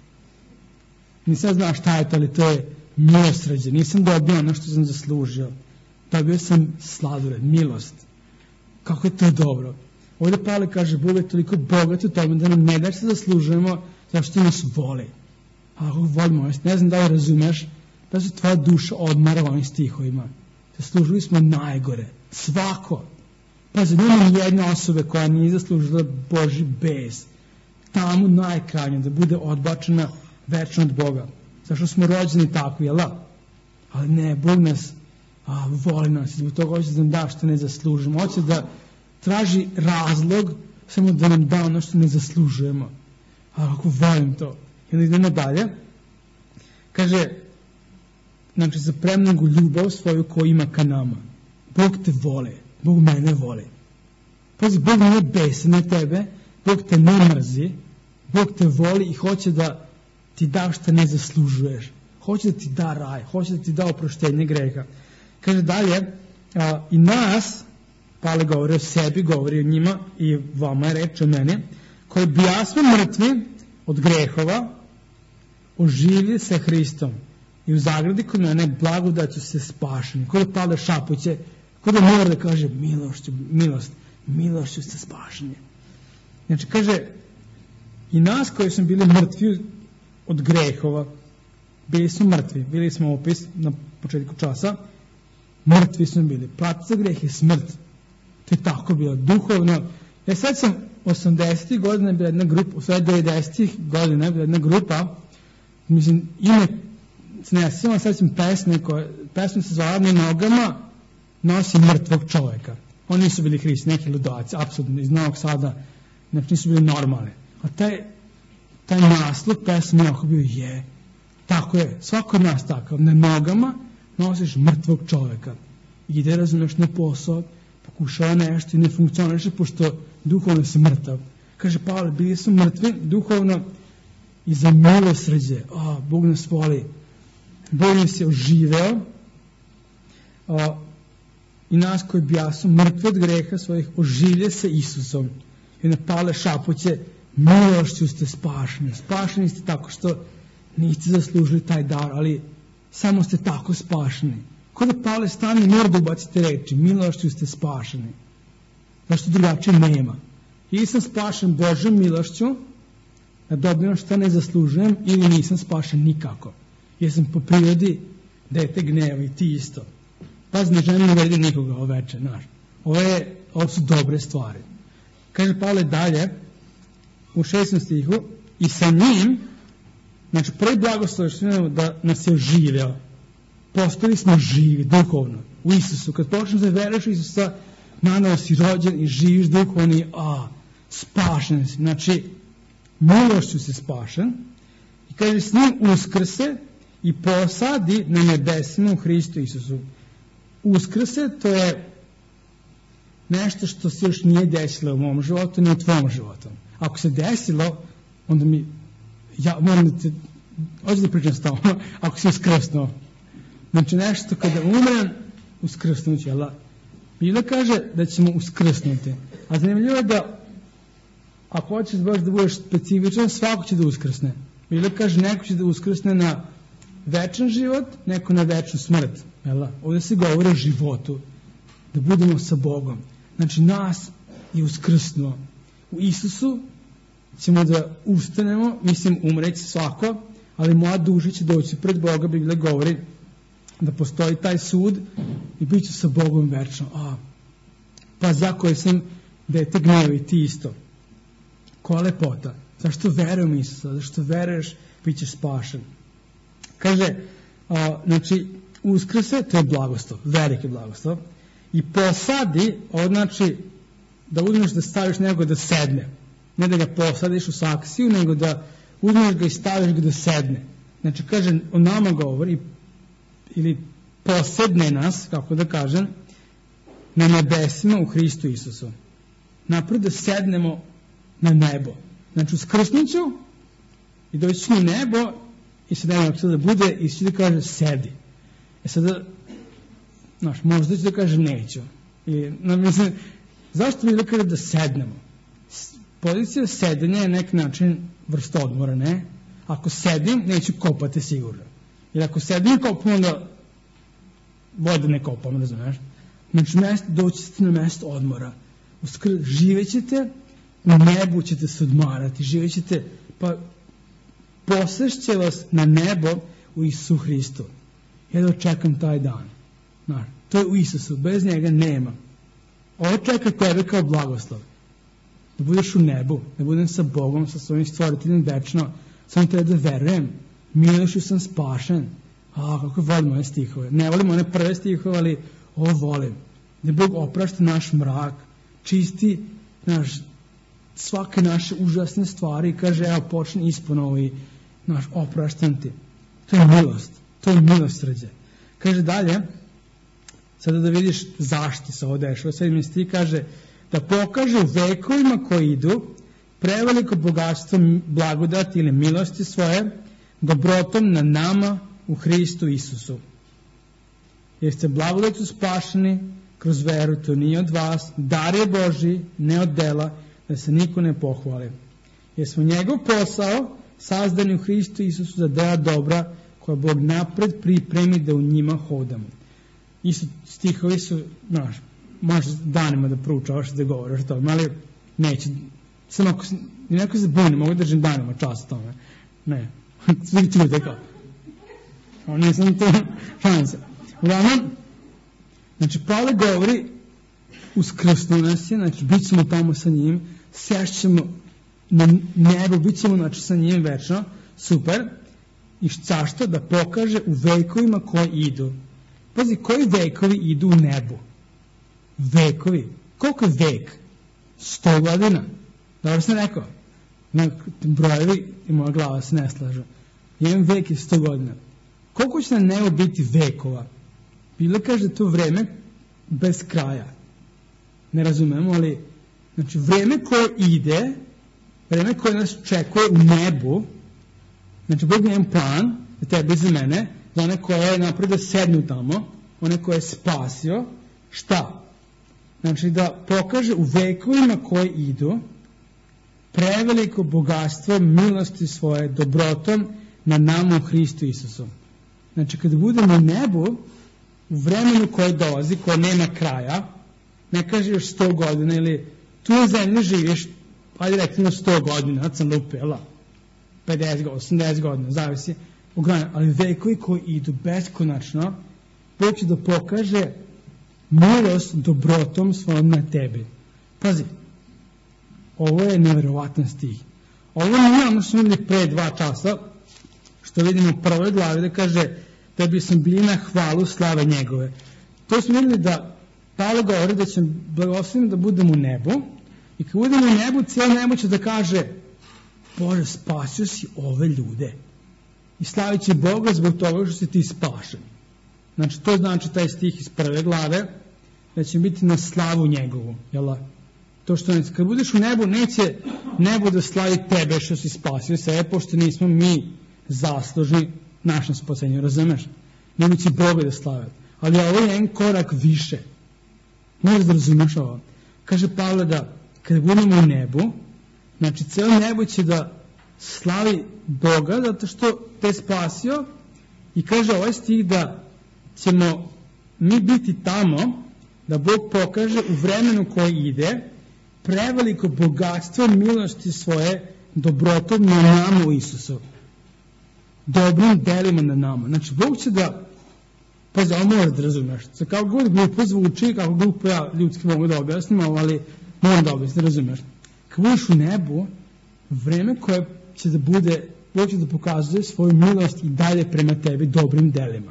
nisam znao šta je to, ali to je milosrđe, nisam dobio ono što sam zaslužio, dobio sam sladoled, milost, kako je to dobro. Ovdje Pavle kaže, Bog je toliko bogat u tome da nam ne da se zaslužujemo zašto nas voli. A ako volimo, ne znam da li razumeš, da su tvoja duša odmara u ovim stihovima. Zaslužili smo najgore, svako. Pazi, nema nijedne osobe koja nije zaslužila Božji bes, tamo najkrajnje, da bude odbačena večno od Boga. Zašto smo rođeni tako, jel da? Ali ne, Bog nas voli nas, zbog toga hoće da nam da što ne zaslužimo. Hoće da traži razlog samo da nam da ono što ne zaslužujemo. A ako volim to. I onda idemo dalje. Kaže, znači za premnogu ljubav svoju koju ima ka nama. Bog te vole. Bog mene voli. Pazi, Bog nije besan na tebe. Bog te ne mrzi. Bog te voli i hoće da ti da što ne zaslužuješ. Hoće da ti da raj. Hoće da ti da oproštenje greha. Kaže dalje, i nas, Pavle govori o sebi, govori o njima i vama je reč o meni, koji bijasmo mrtvi od grehova, oživili sa Hristom. I u zagradi kod mene blagodaću se spašeni. Kod da Pavle šapuće, kod da mora da kaže milošću ste spašeni. Znači kaže, i nas koji smo bili mrtvi od grehova, bili smo mrtvi, bili smo opis na početku časa, mrtvi smo bili. Plata za greh je smrt. To je tako bilo, duhovno. Ja sad sam 80. godina bila jedna grupa, u sve 90. godina bila jedna grupa, mislim, ime, ne sjećam, sad sam pesma se zvala Na nogama nosi mrtvog čovjeka. Oni nisu bili hristi, neki ludaci, apsolutno, iz Novog Sada, znači nisu bili normalni. A taj naslov pesma jako bio tako je, svako od nas takav, na nogama nosiš mrtvog čovjeka. Ide, razumiješ, na posao, pokušava nešto i ne funkcioniše, pošto duhovno si mrtav. Kaže Pavle, bili su mrtvi duhovno i za milosrđe. Bog nas voli. Bog nas je oživeo i nas koji bijasu mrtvi od greha svojih oživlje se Isusom. I na Pavle šapuće, milošću ste spašeni. Spašeni ste tako što niste zaslužili taj dar, ali samo ste tako spašeni. Kod da Pavle stane, mora da ubacite reči, milošću ste spašeni. Zašto drugačije nema. Ili sam spašen Božjom milošću, da dobijem što ne zaslužujem, ili nisam spašen nikako. Jer sam po prirodi dete gneva i ti isto. Pazi, ne želim uvrediti nikoga ovo večer, znaš. Ovo su dobre stvari. Kaže Pavle dalje, u 6. stihu, i sa njim, znači prvi blagoslov je da nas je oživio. Postali smo živi, duhovno, u Isusu. Kad počneš da veruješ u Isusa, nanovo si rođen i živiš duhovno i spašen si. Znači, milošću si spašen. I kaže, s njim uskrse i posadi na nebesima u Hristu Isusu. Uskrse, to je nešto što se još nije desilo u mom životu, ni u tvom životu. Ako se desilo, onda moram da te, hoću da pričam s tobom, ako si uskrsnuo. Znači nešto kada umrem, uskrsnući, jel da? Biblia kaže da ćemo uskrsnuti. A zanimljivo je da, ako hoćeš baš da budeš specifičan, svako će da uskrsne. Biblia kaže, neko će da uskrsne na večan život, neko na večnu smrt. Jel da? Ovdje se govori o životu, da budemo sa Bogom. Znači nas je uskrsnuo. U Isusu ćemo da ustanemo, mislim umreći svako, ali moja duša će doći pred Boga. Biblia govori da postoji taj sud i bit ću sa Bogom večno. Pa za koje sam dete gneva i ti isto. Koja lepota. Zašto verujem Isusa? Zašto veruješ, bit ćeš spašen. Kaže, znači, uskrse, to je blagoslov, veliki blagoslov, i posadi, znači, da uzmeš da staviš nego da sedne. Ne da ga posadiš u saksiju, nego da uzmeš ga i staviš ga da sedne. Znači, kaže, o nama govori, ili posedne nas, kako da kažem, na nebesima u Hristu Isusu. Napred da sednemo na nebo. Znači, uskrsnuću i doći na nebo i sad nema da bude i će da kaže sedi. Sada, znaš, možda će da kaže neću. Mislim, zašto mi da kaže da sednemo? Pozicija sedenja je neki način vrsta odmora, ne? Ako sedim, neću kopati sigurno. Jer ako sedim i kopam, onda voda ne kopam, razumiješ? Znači, doći ćete na mesto odmora. Živećete, u nebu ćete se odmarati, živećete, pa posešće vas na nebo u Isusu Hristu. Ja da očekam taj dan. Znaš, to je u Isusu, bez njega nema. Ovo čeka tebe kao blagoslov. Da budeš u nebu, da budem sa Bogom, sa svojim stvoriteljem večno, samo tebe da verujem, milošću sam spašen. Kako volim ove stihove. Ne volim one prve stihove, ali ovo volim. Da Bog oprašta naš mrak, čisti svake naše užasne stvari i kaže, evo, počni ispuno i opraštam ti. To je milost. To je milosrđe. Kaže dalje, sada da vidiš zašto se ovo dešava, 7. stih kaže, da pokaže u vekovima koji idu preveliko bogatstvo blagodati ili milosti svoje, dobrotom na nama u Hristu Isusu. Jer ste blagodaću spašeni kroz veru, to nije od vas, dar je Božji, ne od dela, da se niko ne pohvali. Jer smo njegov posao sazdani u Hristu Isusu za dela dobra, koja Bog napred pripremi da u njima hodamo. Isto stihovi su, znaš, možeš danima da proučavaš da govoriš o tome, ali neće. Samo ako neko se buni, mogu držim danima čas o tome. Ne, svi čujete kao. Nisam to šansa. Uglavnom, znači, Pavle govori, uskrsnuo nas je, znači, bit ćemo tamo sa njim, sešćemo na nebo, bit ćemo, znači, sa njim večno, super. I zašto? Da pokaže u vekovima koji idu. Pazi, koji vekovi idu u nebo? Vekovi. Koliko je vek? 100 godina. Dobro sam rekao. Brojevi i moja glava se ne slažu. Jedan vek je 100 godina. Koliko će na nebo biti vekova? Biblia kaže to vreme bez kraja. Ne razumemo, ali znači vreme koje ide, vreme koje nas čekuje u nebu, znači Bog nema plan za tebe i za mene, za one koje je napred da sednu tamo, one koje je spasio, šta? Znači da pokaže u vekovima koji idu preveliko bogatstvo milosti svoje dobrotom na nama u Hristu Isusu. Znači kada budemo u nebu, u vremenu koje dolazi, koje nema kraja, ne kaže još 100 godina ili tu na zemlji živiš, ajde rekli 100 godina, sad sam lupila, 50 godina, 80 godina, zavisi, ali vekovi koji idu beskonačno, Bog će da pokaže milost dobrotom svojom na tebi. Pazi, ovo je neverovatan stih. Ovo nije ono što videli pre 2 časa, što vidimo u prvoj glavi da kaže da bi sam bili na hvalu slave njegove. To smo videli da Pavle govori da će blagosloviti da budemo u nebu i kad budemo u nebu, cijelo nebo će da kaže Bože, spasio si ove ljude i slavit će Boga zbog toga što si ti spašen. Znači, to znači taj stih iz prve glave, da će biti na slavu njegovu. Jel? To što kad budeš u nebu, neće nebo da slavi tebe što si spasio sebe, pošto nismo mi zaslužni našem spasenju, razumeš? Nego će Boga da slave. Ali ovo je jedan korak više. Možeš da razumeš ovo. Kaže Pavle da kada budemo u nebu, znači cijelo nebo će da slavi Boga zato što te spasio i kaže ovaj stih da ćemo mi biti tamo da Bog pokaže u vremenu koje ide preveliko bogatstvo milosti svoje dobrotom na nama u Isusu. Dobrim delima na nama. Znači, Bog će da, pazi, ovo moraš da razumeš. Kako god glupo zvuči, kako glupo ja ljudski mogu da objasnim, ali moram da objasnim, razumeš. Kad budeš u nebu, vreme koje će da bude Bog će da pokazuje svoju milost i dalje prema tebi dobrim delima.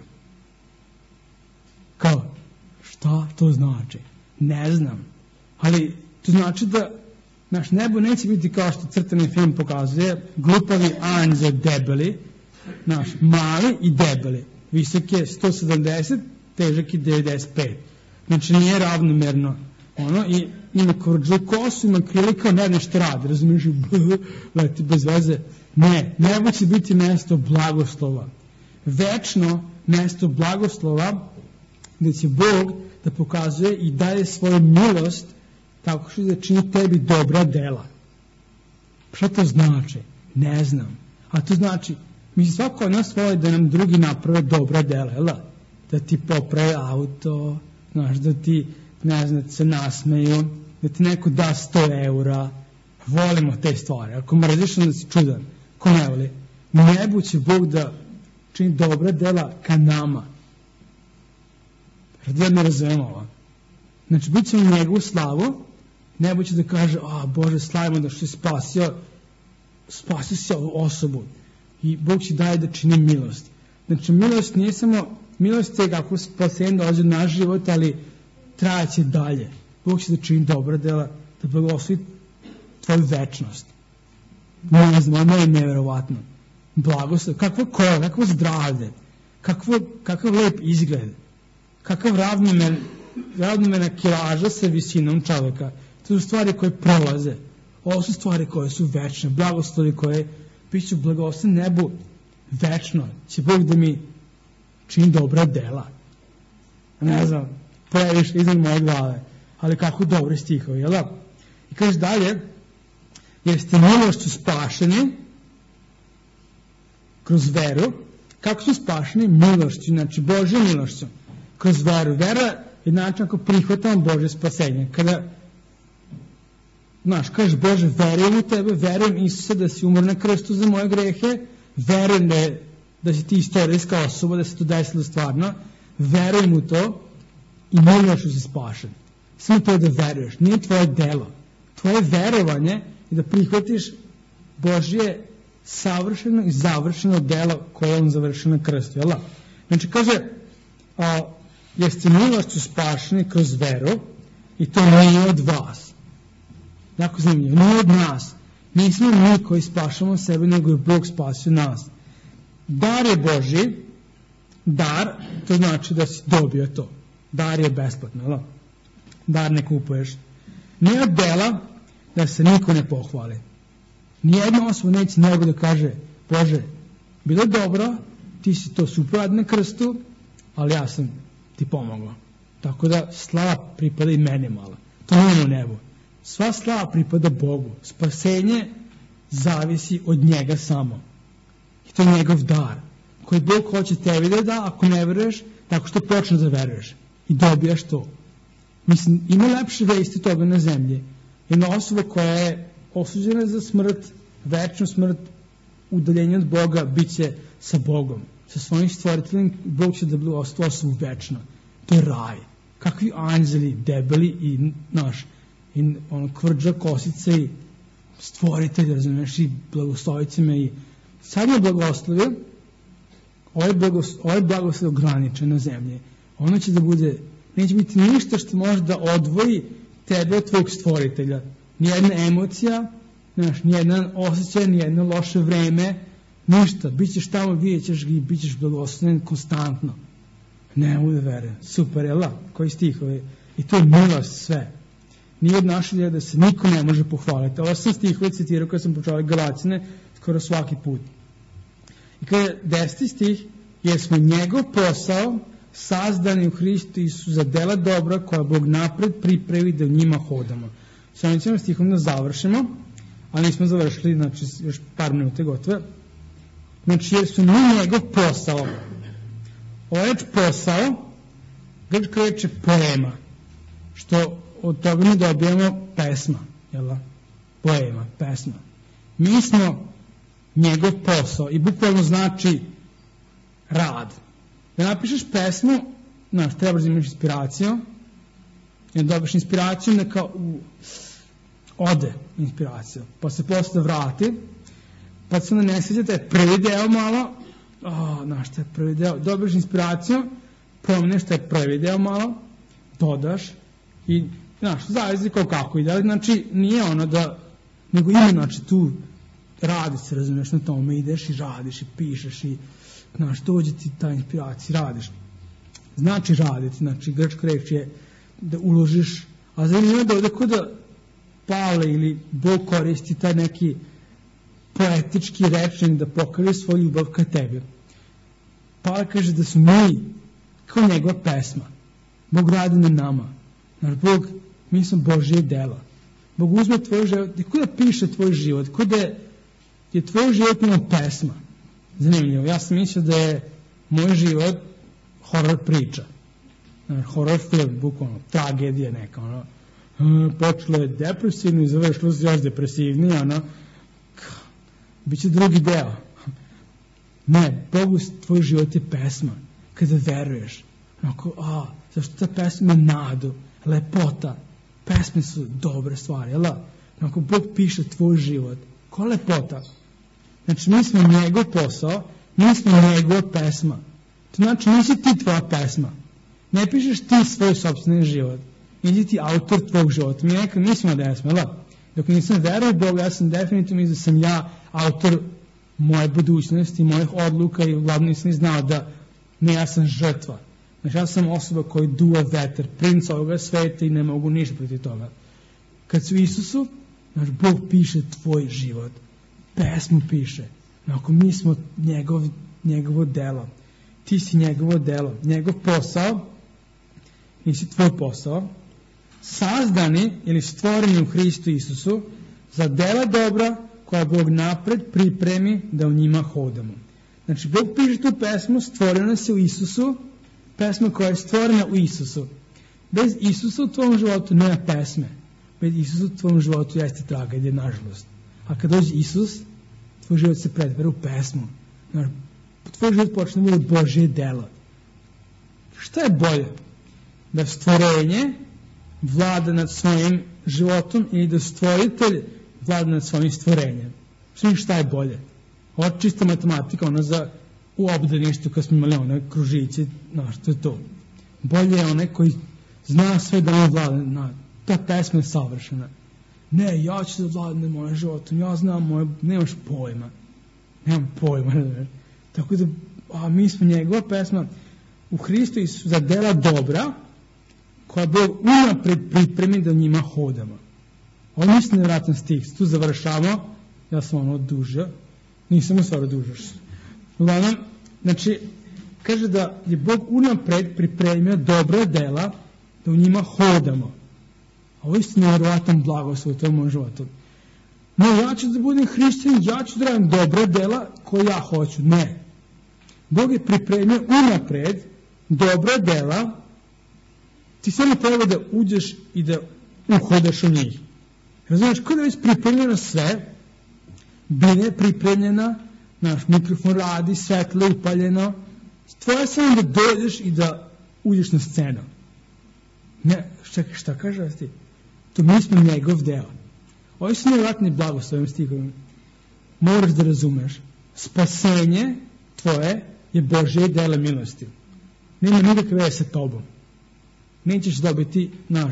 Kao, šta to znači? Ne znam. Ali to znači da naš nebo neće biti kao što crtani film pokazuje, glupavi anđeo debeli, naš mali i debeli. Visok je 170, težak je 95. Znači nije ravnomerno. I ima kvrđu kosu, ima krili kao ne nešto radi, razumiješ, leti bez veze. Ne, nebo će biti mesto blagoslova. Večno mesto blagoslova gdje će Bog da pokazuje i daje svoju milost tako što da čini tebi dobra dela. Šta to znači? Ne znam. A to znači, mi svako od nas voli da nam drugi naprave dobra dela, jel da? Da ti poprave auto, znaš, da ti, ne znam, da se nasmeju, da ti neko da 100 eura. Volimo te stvari. Ako mrziš, onda si čudan. Ko ne voli? Nebu će Bog da čini dobra dela ka nama. Da ne razumemo ovo. Znači, bit će u njegovu slavu, nebo će da kaže, Bože, slavimo da što je spasio si ovu osobu. I Bog će daje da čini milost. Znači, milost nije samo, milost je kako spasenje dolazi u naš život, ali trajaće dalje. Bog će da čini dobra dela, da blagoslovi tvoju večnost. Ne znam, ono je nevjerovatno. Blagoslov, kakvo zdravlje, kakav lep izgled, kakav ravnomena kilaža sa visinom čovjeka. To su stvari koje prolaze. Ovo su stvari koje su večne, blagoslovi koje biću blagoslov nebu večno. Će Bog da mi čini dobra dela. Ne znam, previše iznad moje glave, ali kako dobri stihovi, jel da? I kaže dalje, jer ste milošću spašeni kroz veru. Kako su spašeni? Milošću, znači Božjom milošću. Kroz veru. Vera je način ako prihvatamo Božje spasenje. Kada, kažeš, Bože, verujem u tebe, verujem Isuse da si umro na krstu za moje grehe, verujem da si ti istorijska osoba, da se to desilo stvarno, verujem u to i milošću si spašen. Samo to da veruješ, nije tvoje delo. Tvoje verovanje je da prihvatiš Božje savršeno i završeno delo koje je on završio na krstu. Jel? Znači, kaže, jeste milošću spašeni kroz veru i to nije od vas. Jako zanimljivo, nije od nas. Nismo mi koji spašamo sebe, nego je Bog spasio nas. Dar je Božji, dar, to znači da si dobio to. Dar je besplatno, jel? Dar ne kupuješ. Nije od dela da se niko ne pohvali. Nijedna osoba neće nego da kaže, Bože, bilo dobro, ti si to super na krstu, ali ja sam ti pomogao. Tako da slava pripada i meni malo. To nije u nebu. Sva slava pripada Bogu. Spasenje zavisi od njega samo. I to je njegov dar. Koji Bog hoće tebi da da, ako ne veruješ, tako što počneš da veruješ. I dobijaš to. Mislim, ima lepše vesti toga na zemlji. Jedna osoba koja je osuđena za smrt, večnu smrt, udaljenje od Boga, bit će sa Bogom. Sa svojim stvoriteljem, Bog će da bude osobu večno. To je raj. Kakvi anđeli, debeli i kvrđa kosice i stvoritelj, razumiješ, i blagoslovicima i sad je blagoslovio, ovaj blagoslov ograničen na zemlji. Ono će da bude, neće biti ništa što može da odvoji tebe od tvojeg stvoritelja. Nijedna emocija, nijedan osjećaj, nijedno loše vreme, ništa. Bićeš tamo, vidjet ćeš ga i bit ćeš blagoslovljen konstantno. Ne mogu da verujem. Super, jel' koji stihovi? I to je milost sve. Nije od našeg da se niko ne može pohvaliti. Ovo sam stihove citirao kada sam počeo Galacine skoro svaki put. I kada je 10. stih, jer smo njegov posao sazdani u Hristu Isusu za dela dobra koja Bog napred pripravi da u njima hodamo. Sa ovim ćemo stihom da završimo, ali nismo završili, znači još par minute gotove. Znači, jer su mi njegov posao. Ovo reč posao, grčka reč je poema, što od toga mi dobijamo pesma, jel? Poema, pesma. Mi smo njegov posao i bukvalno znači rad. Da napišeš pesmu, trebaš da imaš inspiraciju, i da dobiš inspiraciju, neka ode inspiracija, pa se posle vrati, pa se onda ne sviđa prvi deo malo, znaš šta je prvi deo, dobiješ inspiraciju, promeniš taj prvi deo malo, dodaš i, znaš, zavisi kako ide, znači nije ono da, nego ima, znači tu radi se, razumiješ, na tome ideš i radiš i pišeš i, znaš, dođe ti ta inspiracija, radiš. Znači raditi, znači grčka reč je da uložiš, a zanimljivo da ovdje kod da Pavle ili Bog koristi taj neki poetički rečnik da pokaže svoju ljubav ka tebi. Pavle kaže da su mi kao njegova pesma. Bog radi na nama. Znači, Bog, mi smo Božje dela. Bog uzme tvoj život, kod da piše tvoj život, kod da je tvoj život ima pesma. Zanimljivo, ja sam mislio da je moj život horor priča. Horor film, bukvalno, tragedija neka, ono. Počelo je depresivno i završilo se još depresivnije, ono. Biće drugi deo. Ne, Bogu tvoj život je pesma. Kada veruješ, onako, zašto ta pesma je nadu, lepota. Pesme su dobre stvari, jel da? Onako, Bog piše tvoj život. Ko lepota? Znači, mi smo njegov posao, mi smo njegova pesma. To znači, nisi ti tvoja pesma. Ne pišeš ti svoj sopstveni život. Nisi ti autor tvog života. Mi nekad nismo da jesmo, jel da? Dok nisam veruo Boga, ja sam definitivno mislio da sam ja autor moje budućnosti, mojih odluka i uglavnom nisam znao da ne, ja sam žrtva. Znači, ja sam osoba koja duva vetar, princ ovoga sveta i ne mogu ništa protiv toga. Kad su Isusu, znači, Bog piše tvoj život. Pesmu piše. Ako mi smo njegovo delo. Ti si njegovo delo. Njegov posao, nisi tvoj posao, sazdani ili stvoreni u Hristu Isusu za dela dobra koja Bog napred pripremi da u njima hodamo. Znači, Bog piše tu pesmu, stvorena se u Isusu, pesma koja je stvorena u Isusu. Bez Isusa u tvojom životu nema pesme. Bez Isusa u tvojom životu jeste tragedija, nažalost. A kad dođe Isus, tvoj život se pretvara u pesmu. Znači, tvoj život počne da bude Božje delo. Šta je bolje? Da stvorenje vlada nad svojim životom ili da stvoritelj vlada nad svojim stvorenjem. Šta je bolje? Ovo je čista matematika, ono za u obdaništu kad smo imali one kružiće, znaš, to je to. Bolje je onaj koji zna sve da on vlada, ta pesma je savršena. Ne, ja ću da vladam mojim životom, ja znam moje, nemaš pojma. Nemam pojma, ne. Tako da, mi smo njegova pesma u Hristu Isusu za dela dobra, koja Bog unapred pripremi da njima hodamo. Ovo mislim nevjerojatan stih, tu završamo, ja sam ono odužio, nisam u stvari odužio. Uglavnom, znači, kaže da je Bog unapred pripremio dobra dela da u njima hodamo. Ovo je nevjerojatan blagoslov u tom životu. Ne, ja ću da budem hrišćanin, ja ću da radim dobra dela koje ja hoću. Ne. Bog je pripremio unapred dobra dela, ti samo treba da uđeš i da uhodaš u njih. Razumiješ, kada je već pripremljeno sve, bine je pripremljena, naš mikrofon radi, svetlo je upaljeno, tvoje samo da dođeš i da uđeš na scenu. Ne, šta kažeš ti? To mi smo njegov deo. Ovi su nevjerojatni blagoslovim stihovima. Moraš da razumeš. Spasenje tvoje je Božje delo milosti. Nema nikakve veze sa tobom. Nećeš dobiti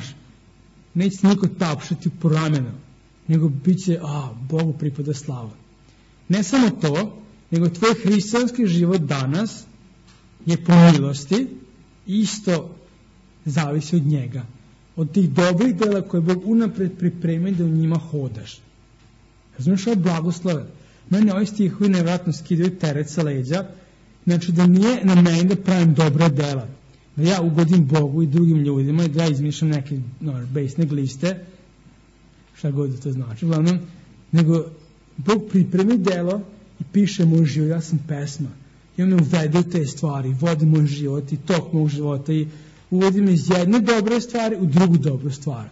neće se niko tapšati po ramenu, nego bit će, Bogu pripada slava. Ne samo to, nego tvoj hrišćanski život danas je po milosti, isto zavisi od njega. Od tih dobrih dela koje Bog unapred pripremi da u njima hodaš. Razumiješ ovo blagoslove? Mene ovi stihovi nevjerojatno skidaju teret sa leđa, znači da nije na meni da pravim dobra dela. Da ja ugodim Bogu i drugim ljudima i da ja izmišljam neke bejsne gliste, šta god da to znači, uglavnom, nego Bog pripremi delo i piše moj život, ja sam pesma. I on me uvede u te stvari, vodi moj život i tok mog života i uvodi me iz jedne dobre stvari u drugu dobru stvar.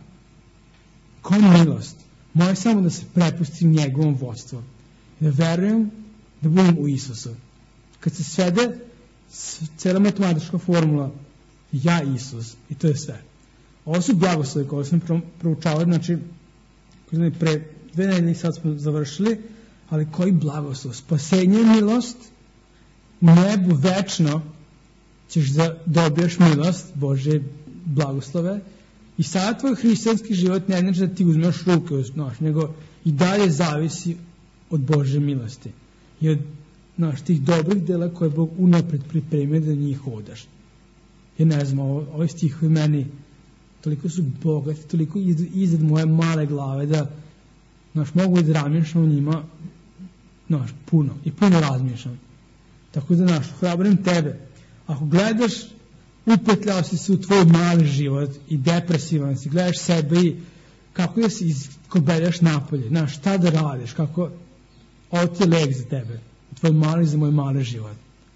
Koja milost? Moje samo da se prepustim njegovom vodstvom. Da verujem da budem u Isusu. Kad se svede cijela matematička formula ja Isus i to je sve. Ovo su blagoslovi koje smo proučavali, znači pre 2 nedelje sad smo završili, ali koji blagoslov, spasenje i milost, u nebu večno ćeš da dobiješ milost, Bože blagoslove, i sada tvoj hrišćanski život ne znači da ti uzmeš ruke u nož, nego i dalje zavisi od Bože milosti i od tih dobrih dela koje Bog unapred pripremio da njih hodaš. Ja ne znam, ovi stihovi meni toliko su bogati, toliko iznad moje male glave da mogu i da razmišljam o njima puno i puno razmišljam. Tako da hrabrim tebe, ako gledaš, upetljao si se u tvoj mali život i depresivan si, gledaš sebe i kako da se iskobeljaš napolje, šta da radiš, kako ovo ti je lek za tebe, tvoj mali za moj mali život.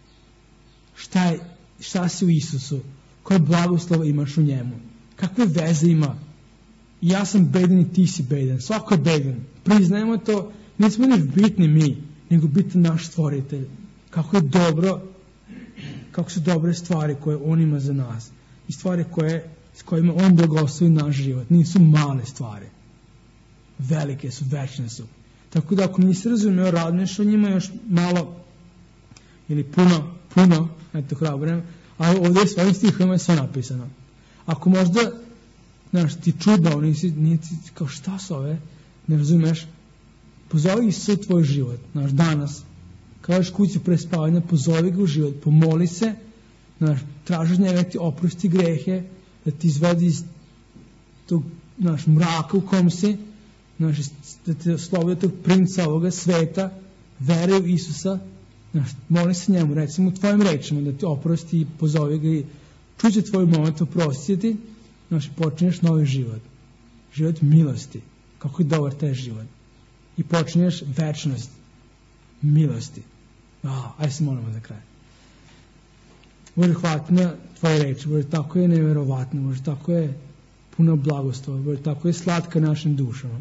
Šta si u Isusu, koje blagoslova imaš u njemu, kakve veze ima. Ja sam bedan i ti si bedan, svako je bedan, priznajemo to, nismo ni bitni mi, nego bitan naš stvoritelj. Kako je dobro, kako su dobre stvari koje on ima za nas i stvari s kojima on blagoslovi naš život. Nisu male stvari, velike su, večne su. Tako da ako nisi razumio, razmišljaš o njima još malo ili puno, eto hrabrim, ali ovdje je svojim stihovima sve napisano. Ako možda ti čudno, nisi kao šta su ove, ne razumeš, pozovi Isusa u tvoj život, danas, kažeš kući pre spavanja, pozovi ga u život, pomoli se, tražiš njega da ti oprosti grehe, da ti izvedi iz tog mraka u kom si, da te oslobodi tog princa ovoga sveta, veruj u Isusa, moli se njemu, recimo u tvojim rečima, da ti oprosti i pozovi ga i čuće tvoj moment oprostiti, počinješ novi život. Život milosti. Kako je dobar taj život. I počinješ večnost milosti. Ajde se molimo za kraj. Bože, hvala ti na tvoje reči. Bože, tako je nevjerovatno. Bože, tako je puno blagoslova. Bože, tako je slatka našim dušama.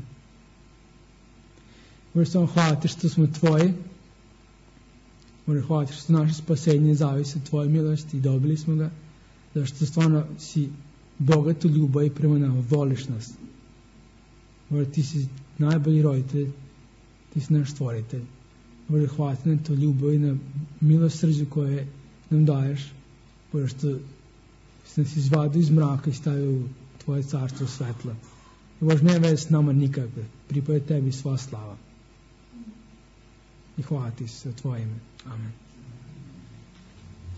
Bože, samo hvala ti što smo tvoji. Bože, hvala ti što naše spasenje zavisi od tvoje milosti i dobili smo ga. Zašto stvarno si bogat u ljubavi prema nama, voliš nas. Bože, ti si najbolji roditelj, ti si naš stvoritelj. Bože, hvala ti na to ljubav i na milosrđu koje nam daješ. Bože, što si nas izvadio iz mraka i stavio u tvoje carstvo svetla. Bože, ne veze s nama nikakve, pripada tebi sva slava. I hvala ti se za tvoje ime. Amen.